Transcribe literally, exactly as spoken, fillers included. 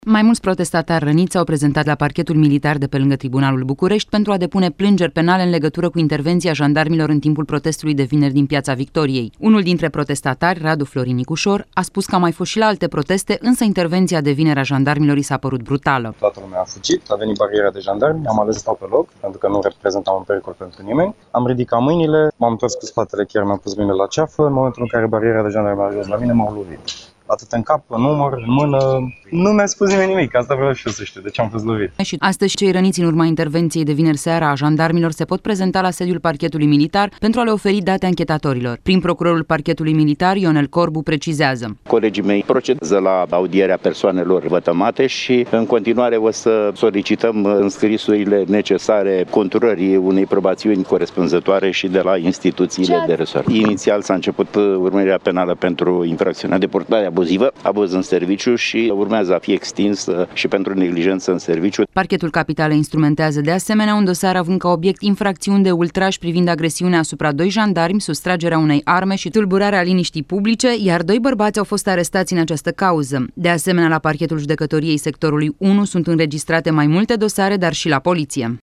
Mai mulți protestatari răniți s-au prezentat la parchetul militar de pe lângă Tribunalul București pentru a depune plângeri penale în legătură cu intervenția jandarmilor în timpul protestului de vineri din Piața Victoriei. Unul dintre protestatari, Radu Florin Nicușor, a spus că a mai fost și la alte proteste, însă intervenția de vineri a jandarmilor i s-a părut brutală. Toată lumea a fugit, a venit bariera de jandarmi, am ales să stau pe loc, pentru că nu reprezentam un pericol pentru nimeni. Am ridicat mâinile, m-am întors cu spatele, chiar mi-am pus mâinile la ceafă, în momentul în care bariera de jandarmi a ajuns la mine, m-au lovit. Atât în cap, în umăr, în mână, nu mi-a spus nimeni nimic, asta vreau și eu să știu, de ce am fost lovit. Și astăzi cei răniți în urma intervenției de vineri seara a jandarmilor se pot prezenta la sediul parchetului militar pentru a le oferi date anchetatorilor. Prin procurorul parchetului militar, Ionel Corbu, precizează: Colegii mei procedează la audierea persoanelor vătămate și în continuare o să solicităm înscrisurile necesare conturării unei probațiuni corespunzătoare și de la instituțiile de resort. Inițial s-a început urmărirea penală pentru infracțiunea de purtare abuzivă, abuz în serviciu și urmează a fi extins și pentru neglijență în serviciu. Parchetul Capitalei instrumentează de asemenea un dosar având ca obiect infracțiuni de ultraj privind agresiunea asupra doi jandarmi, sustragerea unei arme și tulburarea liniștii publice, iar doi bărbați au fost arestați în această cauză. De asemenea, la parchetul judecătoriei sectorului unu sunt înregistrate mai multe dosare, dar și la poliție.